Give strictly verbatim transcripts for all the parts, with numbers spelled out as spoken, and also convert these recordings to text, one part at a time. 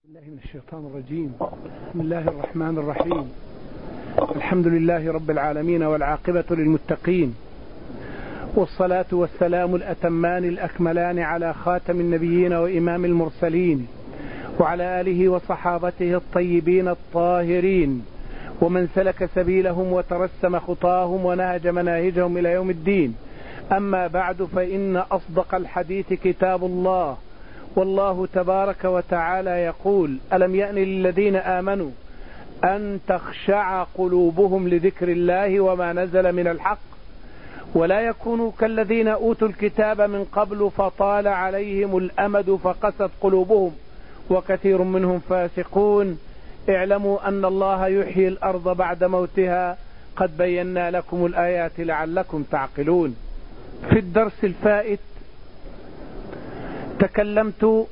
الله من الشيطان الرجيم. بسم الله الرحمن الرحيم. الحمد لله رب العالمين والعاقبة للمتقين، والصلاة والسلام الأتمان الأكملان على خاتم النبيين وإمام المرسلين وعلى آله وصحابته الطيبين الطاهرين ومن سلك سبيلهم وترسم خطاهم ونهج مناهجهم إلى يوم الدين. أما بعد، فإن أصدق الحديث كتاب الله، والله تبارك وتعالى يقول: ألم يأن للذين آمنوا أن تخشع قلوبهم لذكر الله وما نزل من الحق ولا يكونوا كالذين أوتوا الكتاب من قبل فطال عليهم الأمد فقست قلوبهم وكثير منهم فاسقون. اعلموا أن الله يحيي الأرض بعد موتها، قد بينا لكم الآيات لعلكم تعقلون. في الدرس الفائت تكلمت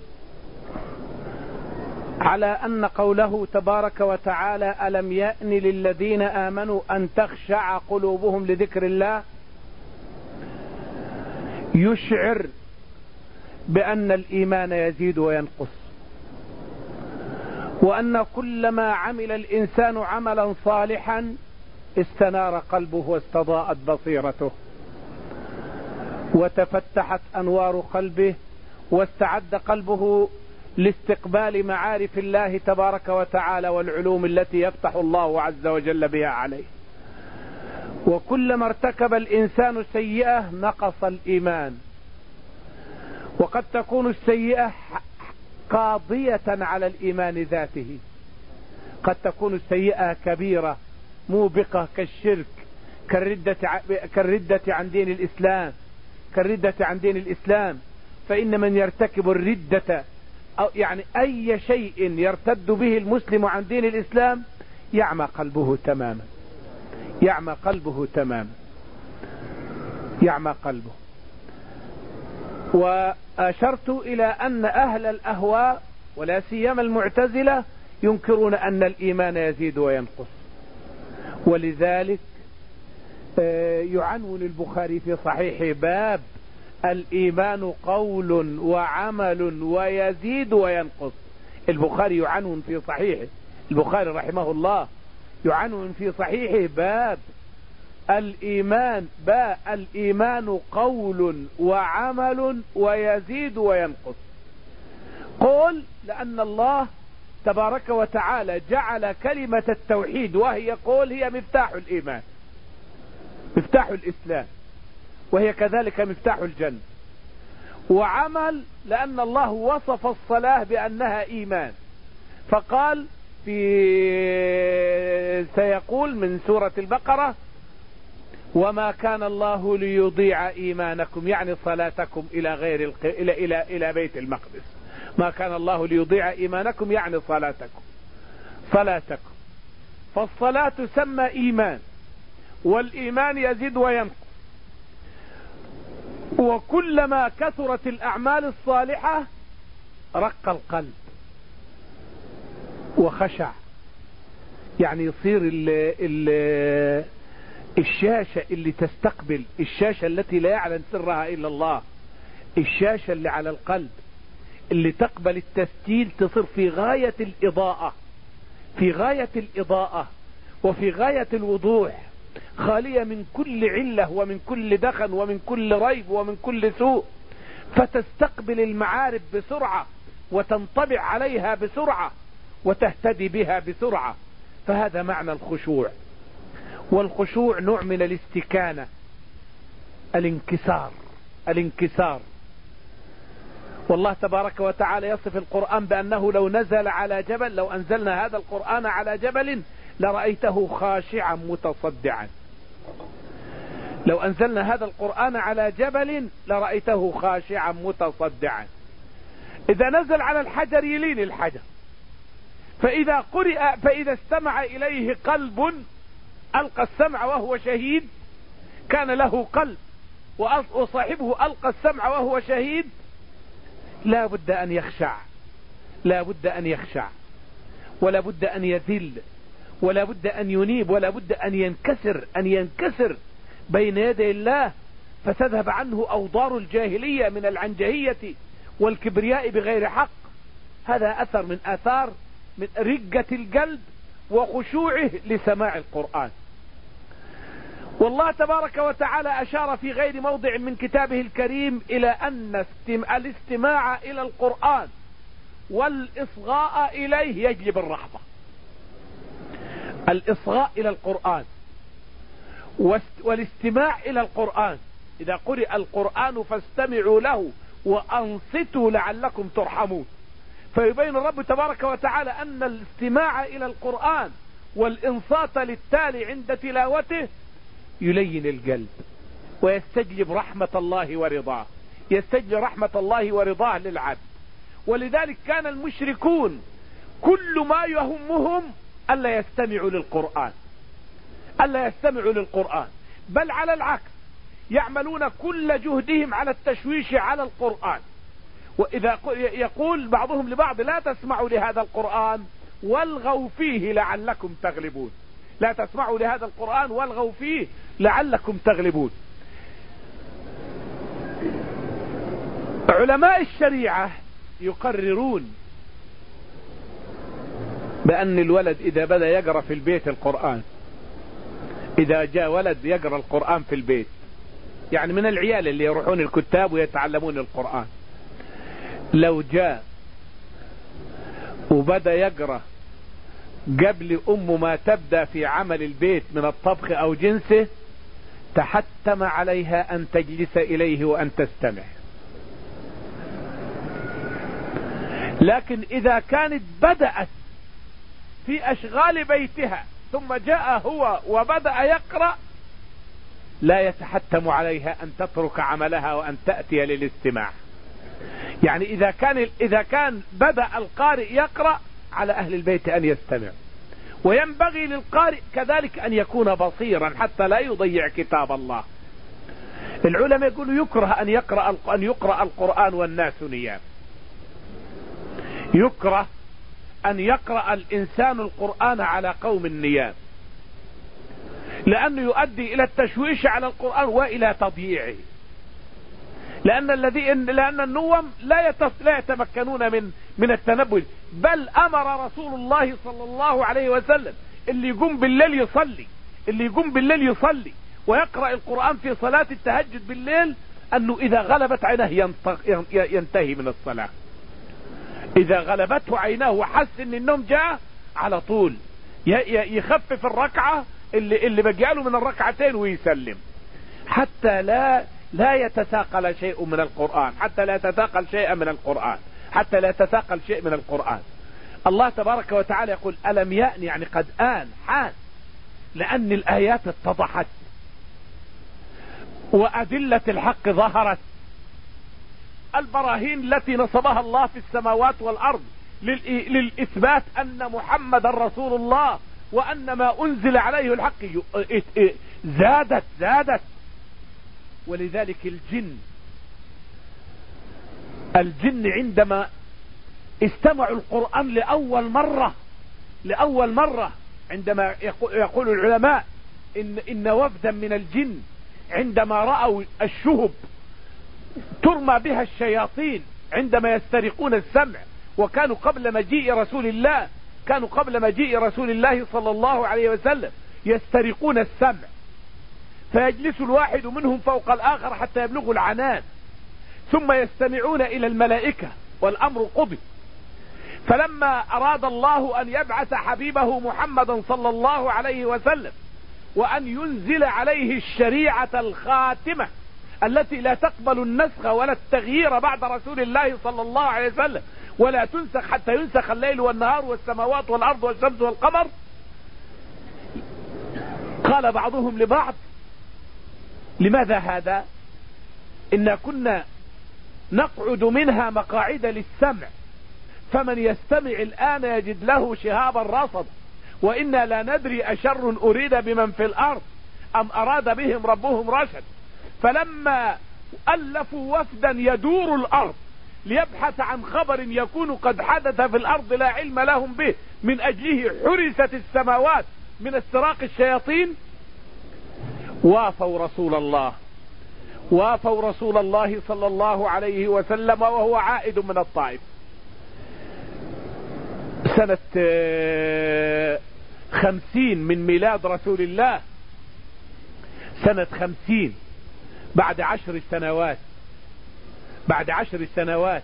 على أن قوله تبارك وتعالى: ألم يأن للذين آمنوا أن تخشع قلوبهم لذكر الله، يشعر بأن الإيمان يزيد وينقص، وأن كلما عمل الإنسان عملا صالحا استنار قلبه واستضاءت بصيرته وتفتحت أنوار قلبه واستعد قلبه لاستقبال معارف الله تبارك وتعالى والعلوم التي يفتح الله عز وجل بها عليه. وكلما ارتكب الإنسان سيئة نقص الإيمان، وقد تكون السيئة قاضية على الإيمان ذاته، قد تكون السيئة كبيرة موبقة كالشرك، كالردة كالردة عن دين الإسلام كالردة عن دين الإسلام فإن من يرتكب الردة أو يعني أي شيء يرتد به المسلم عن دين الإسلام يعمى قلبه تماما يعمى قلبه تماما يعمى قلبه. وأشرت إلى أن أهل الأهواء ولا سيما المعتزلة ينكرون أن الإيمان يزيد وينقص، ولذلك يعنون البخاري في صحيح باب الإيمان قول وعمل ويزيد وينقص. البخاري يعنون في صحيحه البخاري رحمه الله يعنون في صحيحه باب الإيمان باء الإيمان قول وعمل ويزيد وينقص. قول لأن الله تبارك وتعالى جعل كلمة التوحيد وهي قول هي مفتاح الإيمان، مفتاح الإسلام، وهي كذلك مفتاح الجنة. وعمل لأن الله وصف الصلاة بأنها إيمان، فقال في سيقول من سورة البقرة: وما كان الله ليضيع إيمانكم، يعني صلاتكم إلى غير الق... إلى إلى إلى بيت المقدس. ما كان الله ليضيع إيمانكم يعني صلاتكم صلاتكم فالصلاة تسمى إيمان، والإيمان يزيد وينقص. وكلما كثرت الأعمال الصالحة رق القلب وخشع، يعني يصير ال ال الشاشة اللي تستقبل، الشاشة التي لا يعلن سرها إلا الله، الشاشة اللي على القلب اللي تقبل التسجيل تصير في غاية الإضاءة في غاية الإضاءة وفي غاية الوضوح، خالية من كل علة ومن كل دخن ومن كل ريب ومن كل سوء، فتستقبل المعارف بسرعة وتنطبع عليها بسرعة وتهتدي بها بسرعة. فهذا معنى الخشوع. والخشوع نوع من الاستكانة، الانكسار الانكسار والله تبارك وتعالى يصف القرآن بأنه لو نزل على جبل، لو أنزلنا هذا القرآن على جبل لرأيته خاشعا متصدعا. لو أنزلنا هذا القرآن على جبل لرأيته خاشعا متصدعا. إذا نزل على الحجر يلين الحجر، فإذا قرئ فإذا استمع إليه قلب ألقى السمع وهو شهيد، كان له قلب وصاحبه ألقى السمع وهو شهيد، لا بد أن يخشع لا بد أن يخشع ولا بد أن يذل ولا بد أن ينيب ولا بد أن ينكسر أن ينكسر بين يدي الله، فتذهب عنه أوضار الجاهلية من العنجهية والكبرياء بغير حق. هذا أثر من آثار من رقة القلب وخشوعه لسماع القرآن. والله تبارك وتعالى أشار في غير موضع من كتابه الكريم إلى أن الاستماع إلى القرآن والإصغاء إليه يجلب الرحمة. الإصغاء إلى القرآن والاستماع إلى القرآن، إذا قرئ القرآن فاستمعوا له وأنصتوا لعلكم ترحمون. فيبين الرب تبارك وتعالى أن الاستماع إلى القرآن والإنصات للتالي عند تلاوته يلين القلب ويستجلب رحمة الله ورضاه، يستجلب رحمة الله ورضاه للعبد. ولذلك كان المشركون كل ما يهمهم ألا يستمعوا للقرآن، ألا يستمعوا للقرآن، بل على العكس يعملون كل جهدهم على التشويش على القرآن. وإذا يقول بعضهم لبعض لا تسمعوا لهذا القرآن والغوا فيه لعلكم تغلبون، لا تسمعوا لهذا القرآن والغوا فيه لعلكم تغلبون. علماء الشريعة يقررون بأن الولد إذا بدأ يقرأ في البيت القرآن، إذا جاء ولد يقرأ القرآن في البيت، يعني من العيال اللي يروحون الكتاب ويتعلمون القرآن، لو جاء وبدأ يقرأ قبل أم ما تبدأ في عمل البيت من الطبخ أو جنسه، تحتم عليها أن تجلس إليه وأن تستمع. لكن إذا كانت بدأت في أشغال بيتها ثم جاء هو وبدأ يقرأ، لا يتحتم عليها أن تترك عملها وأن تأتي للاستماع. يعني إذا كان إذا كان بدأ القارئ يقرأ، على أهل البيت أن يستمع، وينبغي للقارئ كذلك أن يكون بصيرا حتى لا يضيع كتاب الله. العلماء يقولوا يكره أن يقرأ أن يقرأ القرآن والناس نيام، يكره أن يقرأ الإنسان القرآن على قوم النيام، لأنه يؤدي إلى التشويش على القرآن وإلى تضييعه، لأن الذي لأن النوم لا لا يتمكنون من من التنبه. بل أمر رسول الله صلى الله عليه وسلم اللي يقوم بالليل يصلي اللي يقوم بالليل يصلي ويقرأ القرآن في صلاة التهجد بالليل، أنه إذا غلبت عينه ينتهي من الصلاة. إذا غلبته عينه وحس إن النوم جاء، على طول يخفف الركعة اللي اللي بقياله من الركعتين ويسلم، حتى لا لا يتثاقل شيء من القرآن، حتى لا يتثاقل شيء من القرآن حتى لا يتثاقل شيء من القرآن. الله تبارك وتعالى يقول ألم يأن، يعني قد آن حان، لأن الآيات اتضحت وأدلة الحق ظهرت، البراهين التي نصبها الله في السماوات والأرض للإثبات أن محمد رسول الله وأن ما أنزل عليه الحق زادت زادت. ولذلك الجن الجن عندما استمعوا القرآن لأول مرة لأول مرة عندما يقول العلماء إن, إن وفدا من الجن عندما رأوا الشهب ترمى بها الشياطين عندما يسترقون السمع، وكانوا قبل مجيء رسول الله كانوا قبل مجيء رسول الله صلى الله عليه وسلم يسترقون السمع، فيجلس الواحد منهم فوق الآخر حتى يبلغوا العنان، ثم يستمعون إلى الملائكة والأمر قضي. فلما أراد الله أن يبعث حبيبه محمدا صلى الله عليه وسلم وأن ينزل عليه الشريعة الخاتمة التي لا تقبل النسخ ولا التغيير بعد رسول الله صلى الله عليه وسلم، ولا تنسخ حتى ينسخ الليل والنهار والسماوات والأرض والشمس والقمر، قال بعضهم لبعض لماذا هذا؟ إنا كنا نقعد منها مقاعد للسمع، فمن يستمع الآن يجد له شهابا رصد، وإنا لا ندري أشر أريد بمن في الأرض أم أراد بهم ربهم رشد. فلما ألفوا وفدا يدور الأرض ليبحث عن خبر يكون قد حدث في الأرض لا علم لهم به من أجله حرست السماوات من استراق الشياطين، وافوا رسول الله وافوا رسول الله صلى الله عليه وسلم وهو عائد من الطائف، سنة خمسين من ميلاد رسول الله، سنة خمسين بعد عشر سنوات، بعد عشر سنوات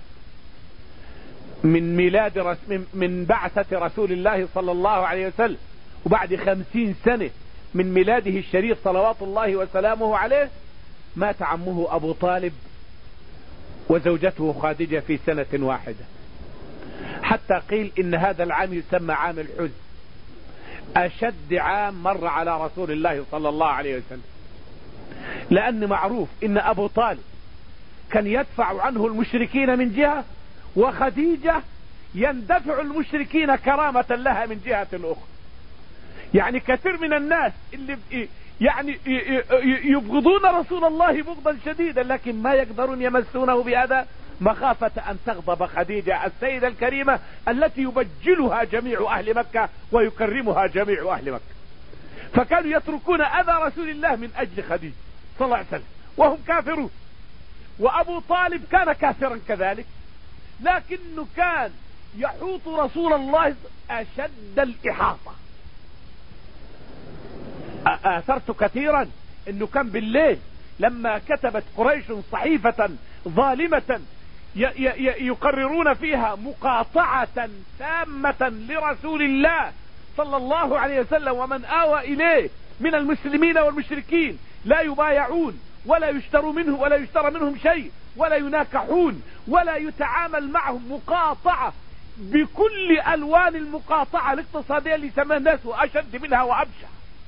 من ميلاد رس من بعثة رسول الله صلى الله عليه وسلم، وبعد خمسين سنة من ميلاده الشريف صلوات الله وسلامه عليه، مات عمه أبو طالب وزوجته خادجة في سنة واحدة. حتى قيل إن هذا العام يسمى عام الحزن، أشد عام مر على رسول الله صلى الله عليه وسلم، لأن معروف إن أبو طالب كان يدفع عنه المشركين من جهة، وخديجة يندفع المشركين كرامة لها من جهة أخرى. يعني كثير من الناس اللي يعني يبغضون رسول الله بغضا شديدا، لكن ما يقدرون يمسونه بهذا مخافة أن تغضب خديجة السيدة الكريمة التي يبجلها جميع أهل مكة ويكرمها جميع أهل مكة. فكانوا يتركون أذى رسول الله من أجل خديجة صلى الله عليه وسلم وهم كافرون. وأبو طالب كان كافرا كذلك، لكنه كان يحوط رسول الله أشد الإحاطة. آثرت كثيرا أنه كان بالليل لما كتبت قريش صحيفة ظالمة يقررون فيها مقاطعة تامة لرسول الله صلى الله عليه وسلم ومن آوى إليه من المسلمين والمشركين، لا يبايعون ولا يشتروا منه ولا يشترى منهم شيء ولا يناكحون ولا يتعامل معهم، مقاطعة بكل ألوان المقاطعة الاقتصادية اللي يسمى الناس وأشد منها وأبشع.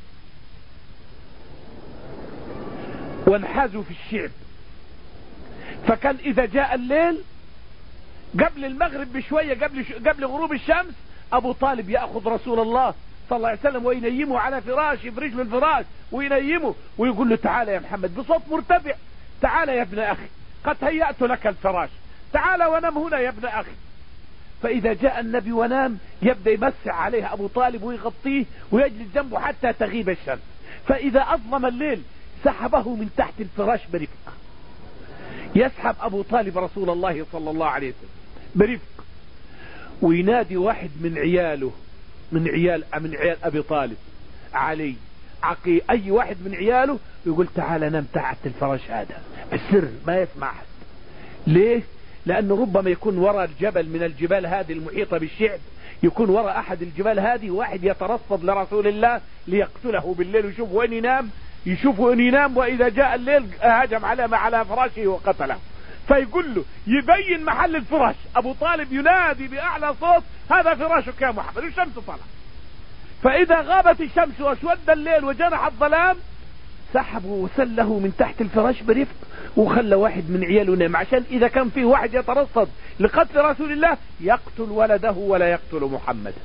وانحازوا في الشعب. فكان إذا جاء الليل قبل المغرب بشوية، قبل قبل غروب الشمس، أبو طالب يأخذ رسول الله صلى الله عليه وسلم وينيمه على فراش، يفرش من الفراش وينيمه ويقول له تعال يا محمد بصوت مرتفع، تعال يا ابن أخي قد هيأت لك الفراش، تعال ونم هنا يا ابن أخي. فإذا جاء النبي ونام يبدأ يمسح عليه أبو طالب ويغطيه ويجلس جنبه حتى تغيب الشمس. فإذا أظلم الليل سحبه من تحت الفراش برفق. يسحب أبو طالب رسول الله صلى الله عليه وسلم برفق، وينادي واحد من عياله، من عيال من عيال أبي طالب، علي، عقي، أي واحد من عياله، يقول تعال نام تحت الفراش هذا السر ما يسمع أحد. ليه؟ لأنه ربما يكون وراء الجبل من الجبال هذه المحيطة بالشعب، يكون وراء أحد الجبال هذه واحد يترصد لرسول الله ليقتله بالليل ويشوف وين ينام، يشوف وين ينام، وإذا جاء الليل هجم على على فراشه وقتله. فيقول له يبين محل الفراش. أبو طالب ينادي بأعلى صوت هذا فراشك يا محمد، الشمس طلع. فإذا غابت الشمس واسود الليل وجنح الظلام سحبه وسله من تحت الفراش برفق وخلى واحد من عياله نام، عشان إذا كان فيه واحد يترصد لقتل رسول الله يقتل ولده ولا يقتل محمد.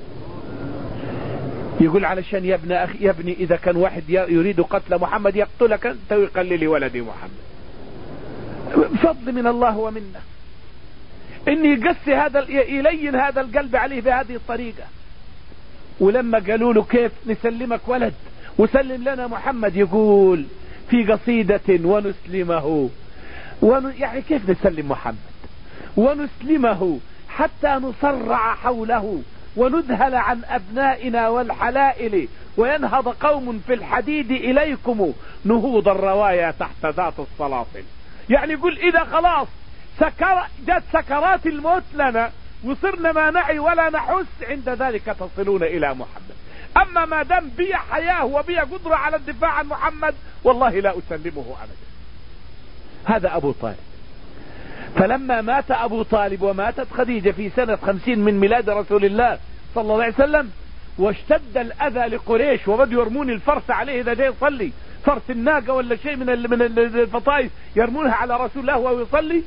يقول علشان يا ابن أخي يا ابني إذا كان واحد يريد قتل محمد يقتلك أنت ويقلل لي ولدي محمد. فضل من الله ومنه إني يقسي هذا يلين هذا القلب عليه بهذه الطريقة. ولما قالوا له كيف نسلمك ولد وسلم لنا محمد، يقول في قصيدة ونسلمه ون... يعني كيف نسلم محمد ونسلمه حتى نصرع حوله ونذهل عن أبنائنا والحلائل وينهض قوم في الحديد إليكم نهوض الروايا تحت ذات السلاطل. يعني يقول إذا خلاص سكر جت سكرات الموت لنا وصرنا ما نعي ولا نحس، عند ذلك تصلون إلى محمد. أما ما دام بي حياة وبي قدرة على الدفاع عن محمد والله لا أسلمه أبدا. هذا أبو طالب. فلما مات أبو طالب وماتت خديجة في سنة خمسين من ميلاد رسول الله صلى الله عليه وسلم، واشتد الأذى لقريش وبدوا يرمون الفرس عليه إذا جاي يصلي، فرس الناقة ولا شيء من من الفطايس يرمونها على رسول الله وهو يصلي،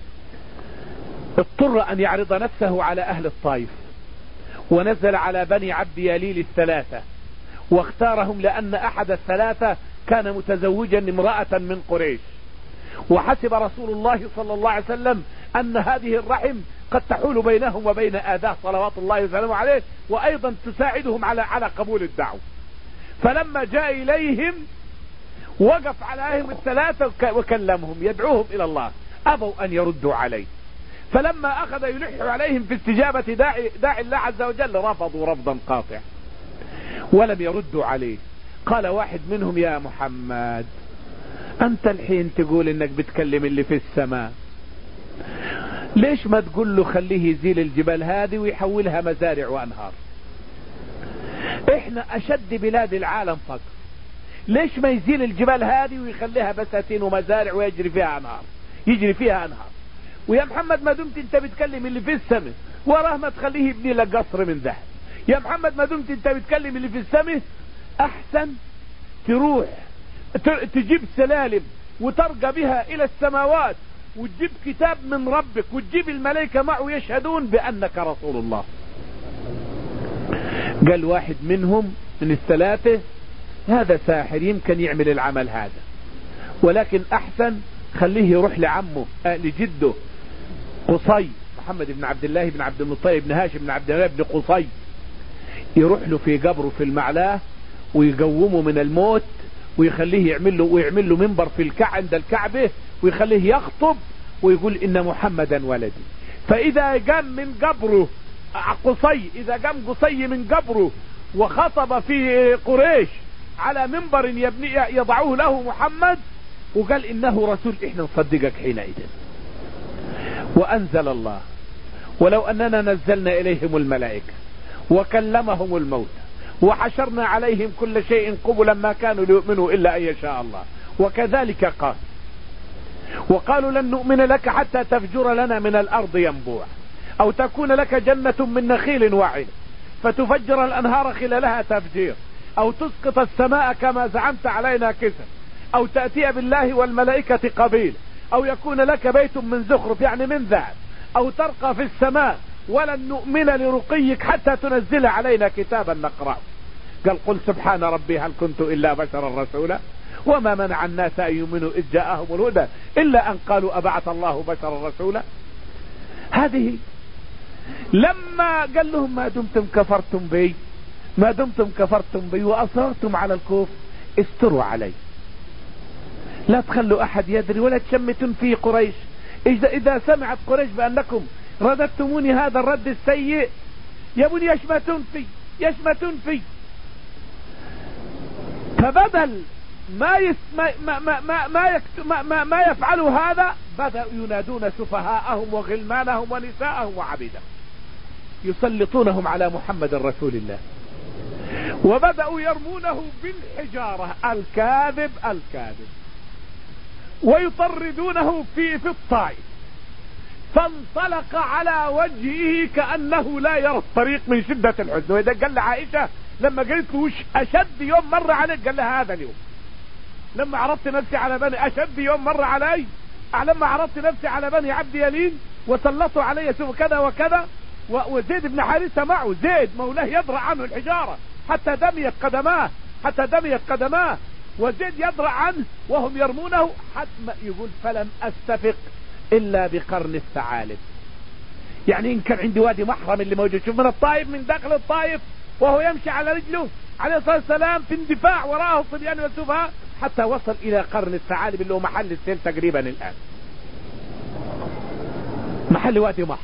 اضطر أن يعرض نفسه على أهل الطائف، ونزل على بني عبد يليل الثلاثة واختارهم لأن أحد الثلاثة كان متزوجا امرأة من قريش. وحسب رسول الله صلى الله عليه وسلم أن هذه الرحم قد تحول بينهم وبين آداه صلوات الله وسلامه عليه، وأيضا تساعدهم على على قبول الدعوة. فلما جاء إليهم وقف عليهم الثلاثة وكلمهم يدعوهم إلى الله، أبوا أن يردوا عليه. فلما أخذ يلح عليهم في استجابة داعي, داعي الله عز وجل رفضوا رفضا قاطع ولم يردوا عليه. قال واحد منهم: يا محمد، أنت الحين تقول إنك بتكلم اللي في السماء، ليش ما تقول له خليه يزيل الجبال هذه ويحولها مزارع وأنهار؟ إحنا أشد بلاد العالم فقر، ليش ما يزيل الجبال هذه ويخليها بساتين ومزارع ويجري فيها أنهار، يجري فيها أنهار؟ ويا محمد ما دمت انت بتكلم اللي في السماء وراه ما تخليه يبني لك قصر من ذهب. يا محمد ما دمت انت بتكلم اللي في السماء، احسن تروح تجيب سلالم وترقى بها الى السماوات وتجيب كتاب من ربك وتجيب الملائكة معه يشهدون بانك رسول الله. قال واحد منهم من الثلاثة: هذا ساحر يمكن يعمل العمل هذا، ولكن احسن خليه يروح لعمه آه لجده قصي، محمد بن عبد الله بن عبد المطلب بن هاشم بن عبد الله بن قصي، يروح له في قبره في المعلاه ويقومه من الموت ويخليه يعمل له ويعمل له منبر في الكعبة عند الكعبة ويخليه يخطب ويقول إن محمدا ولدي. فإذا قام من قبره قصي، إذا قام قصي من قبره وخطب في قريش على منبر يبني يضعوه له محمد وقال إنه رسول، إحنا نصدقك حينئذ. وأنزل الله: ولو أننا نزلنا إليهم الملائكة وكلمهم الموتى وحشرنا عليهم كل شيء قبلا ما كانوا ليؤمنوا إلا أن يشاء الله. وكذلك قال: وقالوا لن نؤمن لك حتى تفجر لنا من الأرض ينبوع أو تكون لك جنة من نخيل وعنب فتفجر الأنهار خلالها تفجير أو تسقط السماء كما زعمت علينا كسا أو تأتي بالله والملائكة قبيل أو يكون لك بيت من زخرف يعني من ذهب أو ترقى في السماء ولن نؤمن لرقيك حتى تنزل علينا كتابا نقرأه. قال: قل سبحان ربي هل كنت إلا بشرا رسولا وما منع الناس أن يؤمنوا إذ جاءهم الهدى إلا أن قالوا أبعث الله بشرا رسولا. هذه لما قال لهم: ما دمتم كفرتم بي ما دمتم كفرتم بي وأصررتم على الكفر استروا علي، لا تخلوا أحد يدري ولا تشمتون في قريش. إذا سمعت قريش بأنكم رددتموني هذا الرد السيء يبون يشمتون في يشمتون في فبدل ما يس ما ما ما ما ما, يكت ما, ما, ما يفعلوا هذا بدأوا ينادون سفهاءهم وغلمانهم ونساءهم وعبيدهم يسلطونهم على محمد رسول الله، وبدأوا يرمونه بالحجارة الكاذب الكاذب ويطردونه في في الطائف. فانطلق على وجهه كأنه لا يرى الطريق من شدة الحزن. وإذا قال لعائشة لما قالت له: وش أشد يوم مر عليك؟ قال لها: هذا اليوم لما عرضت نفسي على بني أشد يوم مر علي لما عرضت نفسي على بني عبد يلين وسلطوا علي كذا وكذا. وزيد بن حارثة معه، زيد مولاه يدرع عنه الحجارة حتى دميت قدماه حتى دميت قدماه وزيد يدرع عنه وهم يرمونه حتى يقول: فلم أستفق إلا بقرن الثعالب. يعني إن كان عندي وادي محرم اللي موجود، شوف من الطائف من داخل الطائف وهو يمشي على رجله عليه الصلاة والسلام في اندفاع وراءه الصبيان والسفهاء حتى وصل إلى قرن الثعالب اللي هو محل السيل تقريبا الآن، محل وادي محرم.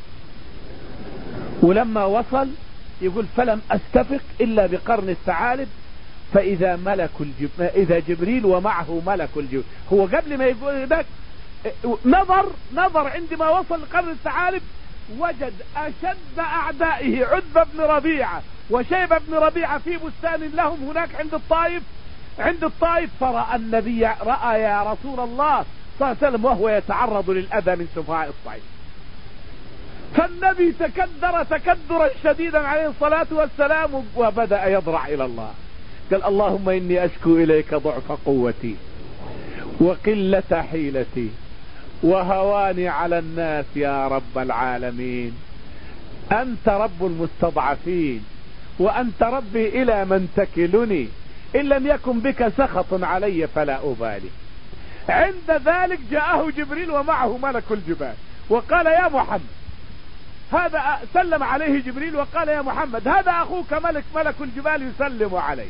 ولما وصل يقول: فلم أستفق إلا بقرن الثعالب فإذا ملك الجب... إذا جبريل ومعه ملك الجبريل. هو قبل ما يقول ذاك نظر نظر عندما وصل لقرن الثعالب وجد أشد أعدائه عتبة بن ربيعة وشيبة بن ربيعة في بستان لهم هناك عند الطائف عند الطائف فرأى النبي رأى يا رسول الله صلى الله عليه وسلم وهو يتعرض للأذى من سفهاء الطائف. فالنبي تكدر تكدرا شديدا عليه الصلاة والسلام وبدأ يضرع إلى الله. قال: اللهم إني أشكو إليك ضعف قوتي وقلة حيلتي وهواني على الناس يا رب العالمين. أنت رب المستضعفين وأنت ربي إلى من تكلني إن لم يكن بك سخط علي فلا أبالي. عند ذلك جاءه جبريل ومعه ملك الجبال وقال: يا محمد هذا سلم عليه جبريل وقال: يا محمد هذا أخوك ملك ملك الجبال يسلم عليه.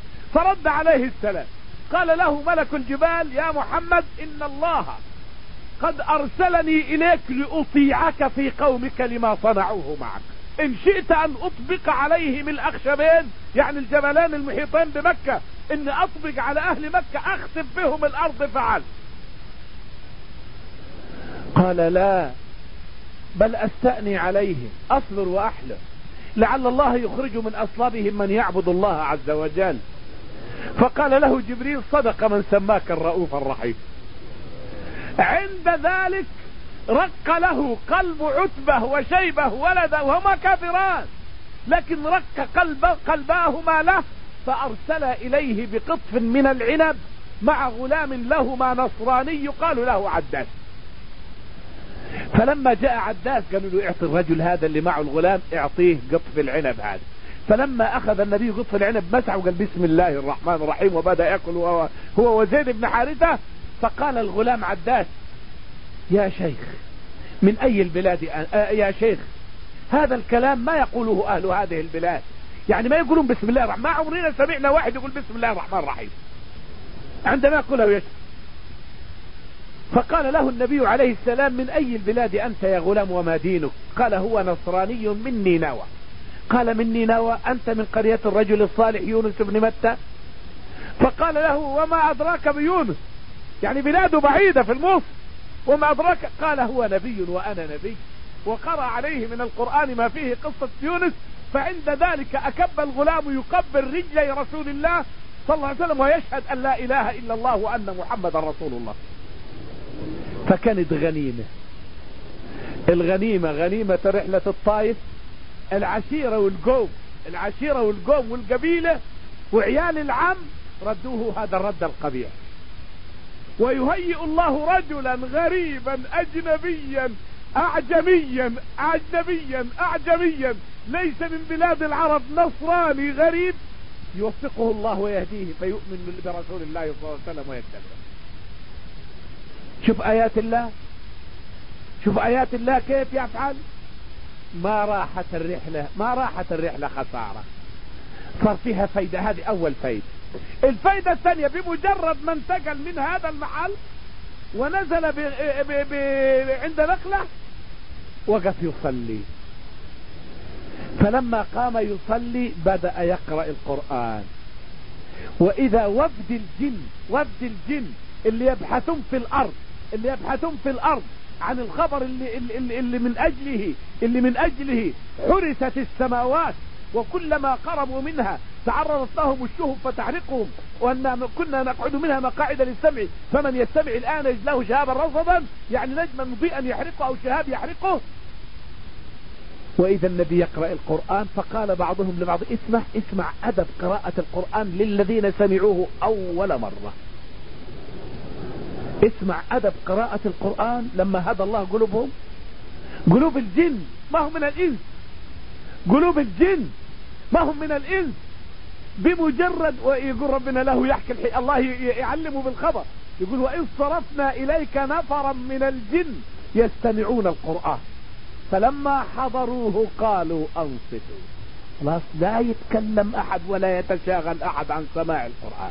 فرد عليه السلام. قال له ملك الجبال: يا محمد إن الله قد أرسلني إليك لأطيعك في قومك لما صنعوه معك، إن شئت أن أطبق عليهم الأخشبين، يعني الجبلان المحيطين بمكة، إن أطبق على أهل مكة أخسف بهم الأرض، فعل. قال لا، بل أستأني عليهم، أصبر وأحلم، لعل الله يخرج من أصلابهم من يعبد الله عز وجل. فقال له جبريل صدق من سماك الرؤوف الرحيم. عند ذلك رق له قلب عتبة وشيبة ولده وهما كافران، لكن رق قلب قلباهما له، فأرسل إليه بقطف من العنب مع غلام لهما نصراني يقال له عداس. فلما جاء عداس قالوا له اعطي الرجل هذا اللي معه الغلام، اعطيه قطف العنب هذا. فلما أخذ النبي قطف العنب مسعه وقال بسم الله الرحمن الرحيم، وبدأ يأكل هو, هو وزيد بن حارثة. فقال الغلام عداس يا شيخ من أي البلاد آه يا شيخ هذا الكلام ما يقوله أهل هذه البلاد، يعني ما يقولون بسم الله الرحمن، ما عمرنا سمعنا واحد يقول بسم الله الرحمن الرحيم عندما يقوله يشهد. فقال له النبي عليه السلام من أي البلاد أنت يا غلام وما دينك؟ قال هو نصراني من نينوى. قال من نينوى، أنت من قرية الرجل الصالح يونس بن متى؟ فقال له وما أدراك بيونس، يعني بلاده بعيدة في الموصل، وما أدراك؟ قال هو نبي وأنا نبي، وقرأ عليه من القرآن ما فيه قصة يونس. فعند ذلك أكب الغلام يقبل رجلي رسول الله صلى الله عليه وسلم ويشهد أن لا إله إلا الله وأن محمد رسول الله. فكانت غنيمة، الغنيمة غنيمة رحلة الطائف، العشيرة والقوم، العشيرة والقوم والقبيلة وعيال العم ردوه هذا الرد القبيح. ويهيئ الله رجلا غريبا أجنبيا أعجميا أجنبيا أعجميا ليس من بلاد العرب، نصراني غريب، يوفقه الله ويهديه فيؤمن برسول الله صلى الله عليه وسلم ويتبعه. شوف آيات الله، شوف آيات الله كيف يفعل. ما راحت الرحلة، ما راحت الرحلة خسارة، صار فيها فايدة. هذه أول فايدة. الفايدة الثانية بمجرد ما انتقل من هذا المحل ونزل ب... ب... ب... عند نقلة وقف يصلي. فلما قام يصلي بدأ يقرأ القرآن، وإذا وفد الجن، وفد الجن اللي يبحثون في الأرض، اللي يبحثون في الأرض عن الخبر اللي, اللي, اللي من أجله اللي من أجله حرست السماوات، وكلما قربوا منها تعرضت لهم الشهب فتحرقهم، وأن كنا نقعد منها مقاعد للسمع فمن يستمع الآن يجد له شهابا رصدا، يعني نجما مضيئا يحرقه أو شهاب يحرقه. وإذا النبي يقرأ القرآن فقال بعضهم لبعض اسمع اسمع أدب قراءة القرآن للذين سمعوه أول مرة، اسمع أدب قراءة القرآن لما هدى الله قلوبهم. قلوب الجن ما هم من الإنس، قلوب الجن ما هم من الإنس. بمجرد ويقول ربنا له يحكي الحي... الله يعلمه بالخبر، يقول وإذ صرفنا إليك نفرا من الجن يستمعون القرآن فلما حضروه قالوا أنصتوا. خلاص لا يتكلم أحد ولا يتشاغل أحد عن سماع القرآن.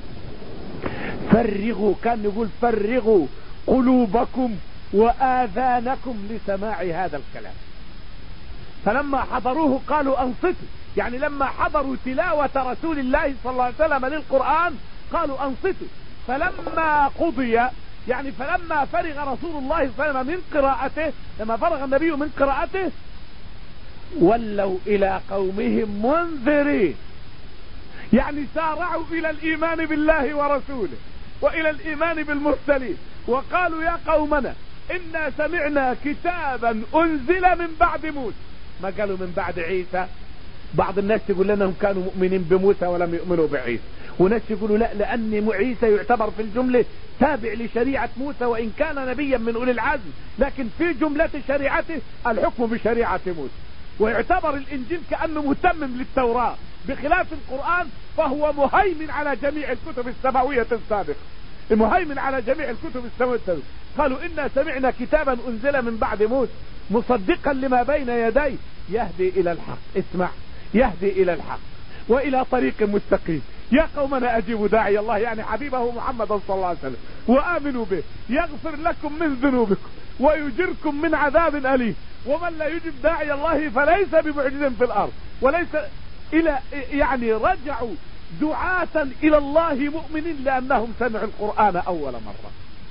فرغوا، كان يقول فرغوا قلوبكم وآذانكم لسماع هذا الكلام. فلما حضروه قالوا أنصتوا، يعني لما حضروا تلاوة رسول الله صلى الله عليه وسلم للقرآن قالوا أنصتوا. فلما قضي، يعني فلما فرغ رسول الله صلى الله عليه وسلم من قراءته، لما فرغ النبي من قراءته ولوا إلى قومهم منذرين، يعني سارعوا إلى الإيمان بالله ورسوله وإلى الإيمان بالمرسلين، وقالوا يا قومنا إنا سمعنا كتابا أنزل من بعد موسى. ما قالوا من بعد عيسى. بعض الناس يقول لأنهم كانوا مؤمنين بموسى ولم يؤمنوا بعيسى، وناس يقولوا لا لأن عيسى يعتبر في الجملة تابع لشريعة موسى وإن كان نبيا من أولي العزم، لكن في جملة شريعته الحكم بشريعة موسى، ويعتبر الإنجيل كأنه متمم للتوراة، بخلاف القرآن فهو مهيمن على جميع الكتب السماوية السابقة، مهيمن على جميع الكتب السماوية السابقة. قالوا إنا سمعنا كتابا أنزل من بعد موسى مصدقا لما بين يديه يهدي إلى الحق. اسمع، يهدي إلى الحق وإلى طريق مستقيم، يا قومنا أجيبوا داعي الله، يعني حبيبه محمد صلى الله عليه وسلم، وآمنوا به يغفر لكم من ذنوبكم ويجركم من عذاب أليم، ومن لا يجب داعي الله فليس بمعجز في الأرض وليس إلى يعني رجعوا دعاة إلى الله مؤمنين لأنهم سمعوا القرآن أول مرة.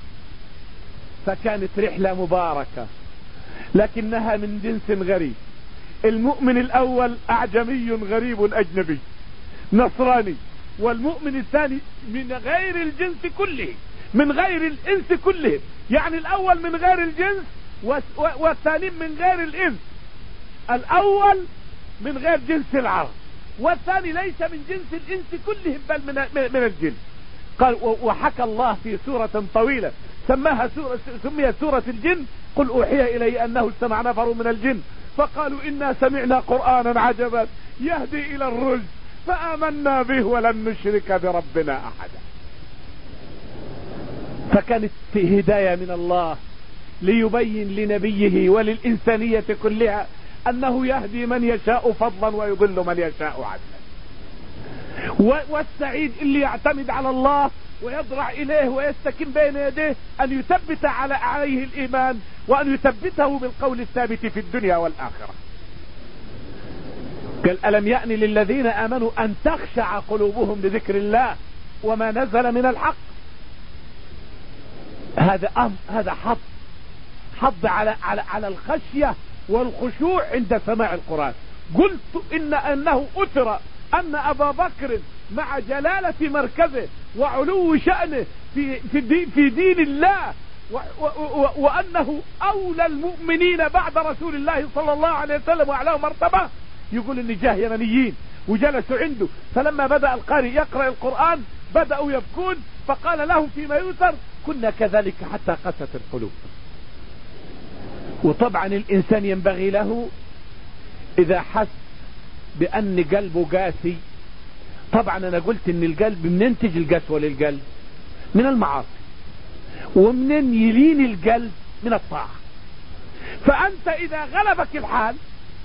فكانت رحلة مباركة لكنها من جنس غريب. المؤمن الأول أعجمي غريب أجنبي نصراني، والمؤمن الثاني من غير الجنس كله، من غير الإنس كله، يعني الأول من غير الجنس والثاني من غير الإنس. الأول من غير جنس العرب، والثاني ليس من جنس الإنس كلهم بل من من الجن. قال وحكى الله في سورة طويلة سماها سورة سميت سورة الجن، قل أوحي إلي أنه استمع نفر من الجن فقالوا إنا سمعنا قرآنا عجبا يهدي إلى الرشد فآمنا به ولن نشرك بربنا أحدا. فكانت في هداية من الله ليبين لنبيه وللإنسانية كلها أنه يهدي من يشاء فضلا ويضل من يشاء عدلا. والسعيد اللي يعتمد على الله ويضرع إليه ويستكن بين يديه أن يثبت على عليه الإيمان وأن يثبته بالقول الثابت في الدنيا والآخرة. قال ألم يأن للذين آمنوا أن تخشع قلوبهم لذكر الله وما نزل من الحق. هذا أم هذا حظ حظ على على على الخشية والخشوع عند سماع القرآن. قلت إن أنه أثر أن أبا بكر مع جلالة مركزه وعلو شأنه في في دين, في دين الله و و و وأنه أولى المؤمنين بعد رسول الله صلى الله عليه وسلم وأعلاه مرتبة، يقول إن جاه يمنيين وجلسوا عنده، فلما بدأ القارئ يقرأ القرآن بدأوا يبكون، فقال لهم فيما يؤثر كنا كذلك حتى قست القلوب. وطبعا الإنسان ينبغي له إذا حس بأن قلبه قاسي، طبعا أنا قلت إن القلب مننتج القسوة للقلب من المعاصي، ومنين يلين القلب من الطاعة. فأنت إذا غلبك الحال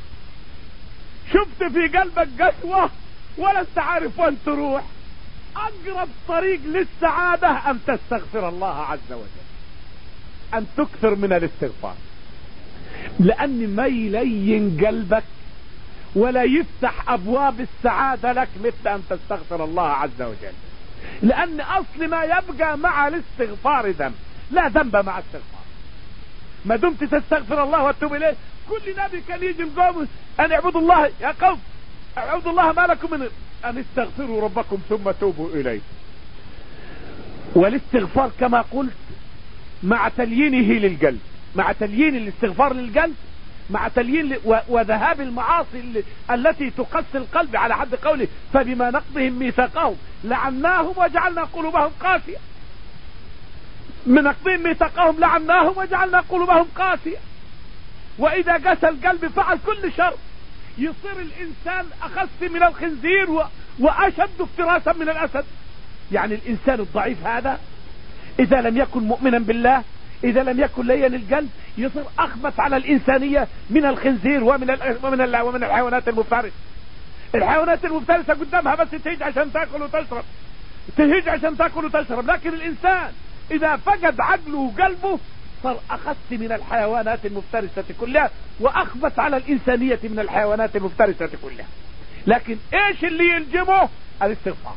شفت في قلبك قسوة ولا انت عارف وين تروح، أقرب طريق للسعادة أن تستغفر الله عز وجل، أن تكثر من الاستغفار، لأن ما يلين قلبك ولا يفتح أبواب السعادة لك مثل أن تستغفر الله عز وجل. لأن أصل ما يبقى مع الاستغفار ذنب، لا ذنب مع استغفار. ما دمت تستغفر الله وتتوب إليه. كل نبي كان يجي القوم أن اعبدوا الله، يا قوم اعبدوا الله ما لكم من أن استغفروا ربكم ثم توبوا إليه. والاستغفار كما قلت مع تليينه للقلب، مع تليين الاستغفار للقلب، مع تليين وذهاب المعاصي التي تقسي القلب، على حد قوله فبما نقضهم ميثاقهم لعناهم وجعلنا قلوبهم قاسية. من نقضهم ميثاقهم لعناهم وجعلنا قلوبهم قاسية. وإذا قسى القلب فعل كل شر، يصير الإنسان أخس من الخنزير وأشد افتراسا من الأسد. يعني الإنسان الضعيف هذا إذا لم يكن مؤمنا بالله، إذا لم يكن لين القلب، يصير أخبث على الإنسانية من الخنزير ومن ومن ومن الحيوانات المفترسة. الحيوانات المفترسة قدامها بس تهيج عشان تأكل وتشرب، تهيج عشان تأكل وتشرب. لكن الإنسان إذا فقد عقله وقلبه صار أخس من الحيوانات المفترسة كلها، وأخبث على الإنسانية من الحيوانات المفترسة كلها. لكن إيش اللي يلجمه؟ الاستغفار،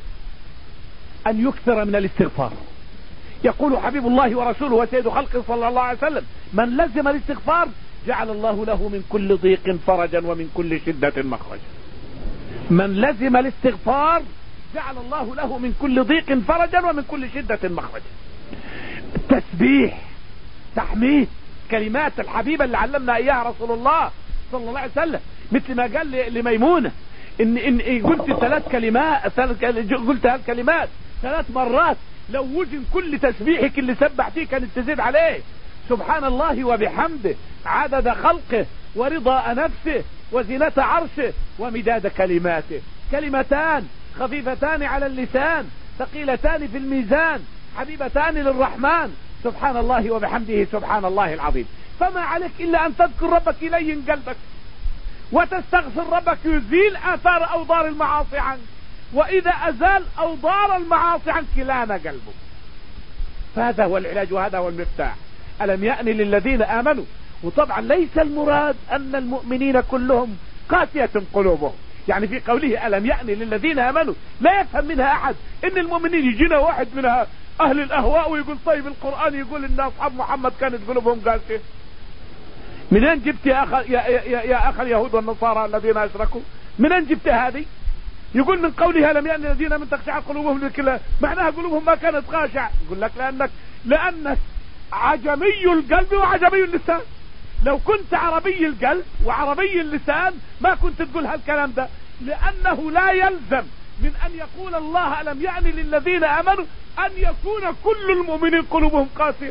أن يكثر من الاستغفار. يقول حبيب الله ورسوله وسيد خلقه صلى الله عليه وسلم من لزم الاستغفار جعل الله له من كل ضيق فرجا ومن كل شدة مخرجا. من لزم الاستغفار جعل الله له من كل ضيق فرجا ومن كل شدة مخرجا. تسبيح، تحميد، كلمات الحبيبة اللي علمنا اياها رسول الله صلى الله عليه وسلم، مثل ما قال لميمونة ان ان قلت ثلاث كلمات ثلاث قلت هالكلمات ثلاث مرات لو وجن كل تسبيحك اللي سبح فيه كانت تزيد عليه. سبحان الله وبحمده عدد خلقه ورضاء نفسه وزنة عرشه ومداد كلماته. كلمتان خفيفتان على اللسان ثقيلتان في الميزان حبيبتان للرحمن. سبحان الله وبحمده سبحان الله العظيم. فما عليك إلا أن تذكر ربك يلين قلبك، وتستغفر ربك يزيل آثار أوضار المعاصي عنك، وإذا أزال أوضار المعاصي عنك لان قلبه. فهذا هو العلاج وهذا هو المفتاح. ألم يأن للذين آمنوا. وطبعا ليس المراد أن المؤمنين كلهم قاسية قلوبهم، يعني في قوله ألم يأن للذين آمنوا لا يفهم منها أحد إن المؤمنين يجينا واحد منها أهل الأهواء ويقول طيب القرآن يقول إن أصحاب محمد كانت قلوبهم قاسية. منين جبت يا أخ يا, يا, يا أخ اليهود والنصارى الذين أشركوا؟ منين جبت هذه؟ يقول من قولها لم يأن الذين من تخشع قلوبهم لذكر الله، معناها قلوبهم ما كانت خاشعة. يقول لك لأنك لأنك عجمي القلب وعجمي اللسان. لو كنت عربي القلب وعربي اللسان ما كنت تقول هالكلام ده، لأنه لا يلزم من أن يقول الله ألم يعني للذين آمنوا أن يكون كل المؤمنين قلوبهم قاسية.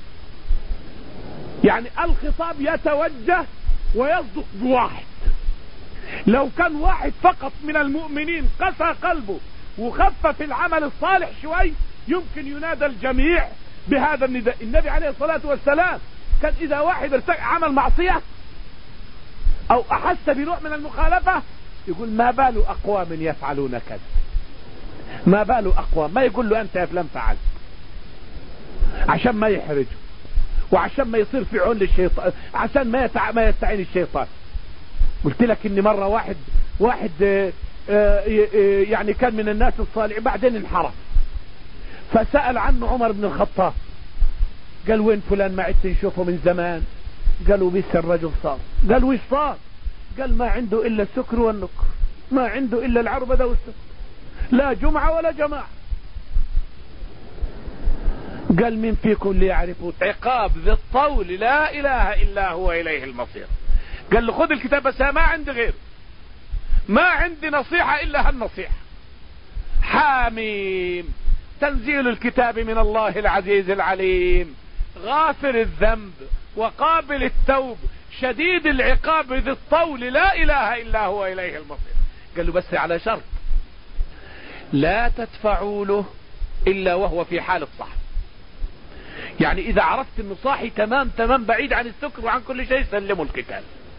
يعني الخطاب يتوجه ويصدق بواحد. لو كان واحد فقط من المؤمنين قسى قلبه وخفف العمل الصالح شوي يمكن ينادى الجميع بهذا النداء. النبي عليه الصلاة والسلام كان إذا واحد ارتكب عمل معصية أو أحس بنوع من المخالفة يقول ما بال أقوام يفعلون كذا، ما بال أقوام، ما يقول له أنت يا فلان فعلت، عشان ما يحرجه وعشان ما يصير في عون للشيطان، عشان ما يتع... ما يستعين الشيطان. قلت لك إن مرة واحد واحد آآ آآ يعني كان من الناس الصالحين بعدين انحرف، فسأل عنه عمر بن الخطاب قال وين فلان ما عدت نشوفه من زمان؟ قالوا بس الرجل صار. قال وش صار؟ قال ما عنده إلا السكر والنكر، ما عنده إلا العربدة والسكر، لا جمعة ولا جماعة. قال من فيكم ليعرفوا عقاب ذي الطول لا إله إلا هو إليه المصير. قال له خذ الكتاب بس ما عندي غير، ما عندي نصيحة إلا هالنصيحة. حاميم تنزيل الكتاب من الله العزيز العليم غافر الذنب وقابل التوب شديد العقاب ذي الطول لا إله إلا هو إليه المصير. قال له بس على شرط لا تدفعوا له إلا وهو في حال الصح. يعني إذا عرفت أنه صاحي تمام تمام بعيد عن السكر وعن كل شيء سلموا الكتاب.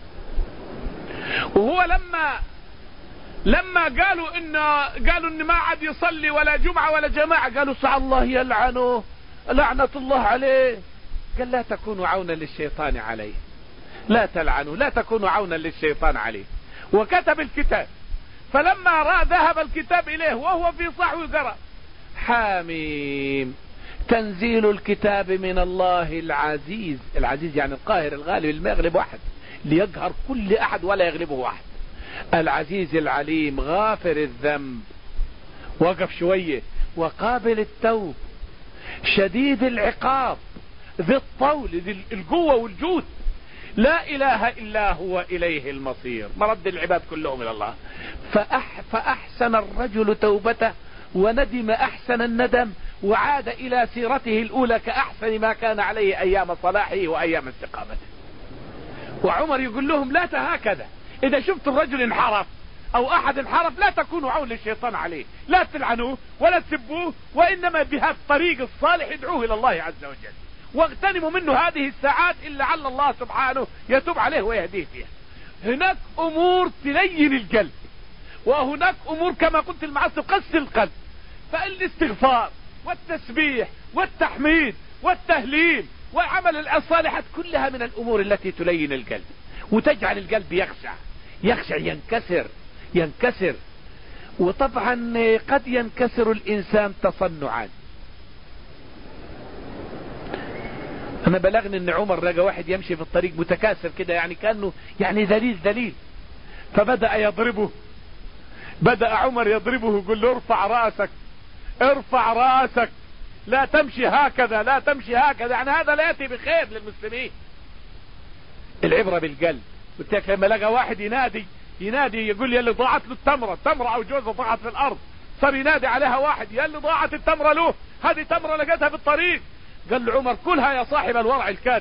وهو لما لما قالوا إن قالوا إن ما عاد يصلي ولا جمعة ولا جماعة قالوا سع الله يلعنه لعنة الله عليه. قال لا تكونوا عونا للشيطان عليه، لا تلعنوا، لا تكونوا عونا للشيطان عليه. وكتب الكتاب. فلما رأى ذهب الكتاب إليه وهو في صحو قرأ حاميم تنزيل الكتاب من الله العزيز. العزيز يعني القاهر الغالب المغلب واحد ليقهر كل أحد ولا يغلبه واحد. العزيز العليم غافر الذنب، وقف شوية، وقابل التوب شديد العقاب ذي الطول ذي القوة والجود لا إله إلا هو إليه المصير. مرد العباد كلهم إلى الله. فأح فأحسن الرجل توبته وندم أحسن الندم وعاد إلى سيرته الأولى كأحسن ما كان عليه أيام صلاحه وأيام استقامته. وعمر يقول لهم لا تهكذا، إذا شفت الرجل انحرف أو أحد انحرف لا تكونوا عون للشيطان عليه، لا تلعنوه ولا تسبوه، وإنما بهذا الطريق الصالح ادعوه إلى الله عز وجل واغتنموا منه هذه الساعات إلا لعل الله سبحانه يتوب عليه ويهديه فيها. هناك أمور تلين القلب، وهناك أمور كما قلت المعصية قسي القلب. فالاستغفار والتسبيح والتحميد والتهليل وعمل الصالحات كلها من الأمور التي تلين القلب وتجعل القلب يخشع يخشع ينكسر ينكسر. وطبعا قد ينكسر الإنسان تصنعا. أنا بلغني أن عمر لقى واحد يمشي في الطريق متكاسر كده، يعني كأنه يعني ذليل ذليل، فبدأ يضربه. بدأ عمر يضربه يقول له ارفع راسك ارفع راسك، لا تمشي هكذا لا تمشي هكذا، يعني هذا لا يأتي بخير للمسلمين. العبرة بالقلب. قلت لك لما لقى واحد ينادي ينادي يقول يا اللي ضاعت له التمرة، التمرة او جوزة ضاعت في الارض، صار ينادي عليها واحد يا اللي ضاعت التمرة له، هذه تمرة لقيتها في الطريق. قال له عمر كلها يا صاحب الورع الكاذب.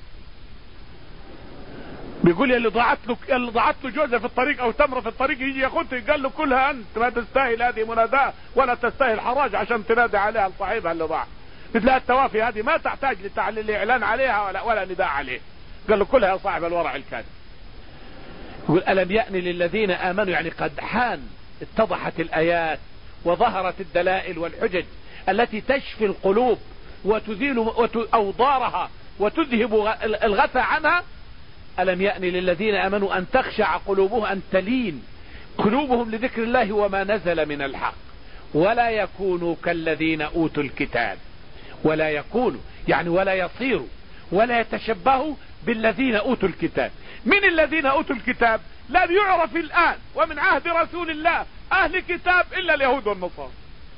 بيقول يا اللي ضاعت له يا اللي ضاعت له جوزة في الطريق او تمرة في الطريق يجي ياخذها، قال له كلها انت، ما تستاهل هذه مناداة ولا تستاهل حراج عشان تنادي عليها لصاحبها اللي ضاع. مثل التوافي هذه ما تحتاج للاعلان عليها ولا ولا نداء عليه. قال له كلها يا صاحب الورع الكاذب. يقول ألم يأن للذين آمنوا، يعني قد حان اتضحت الآيات وظهرت الدلائل والحجج التي تشفي القلوب وتزيل أوضارها وتذهب الغثى عنها. ألم يأن للذين آمنوا أن تخشع قلوبهم، أن تلين قلوبهم لذكر الله وما نزل من الحق، ولا يكونوا كالذين أوتوا الكتاب. ولا يكونوا يعني ولا يصيروا ولا يتشبهوا بالذين أوتوا الكتاب. من الذين أوتوا الكتاب لم يعرف الآن ومن عهد رسول الله أهل كتاب إلا اليهود والنصارى.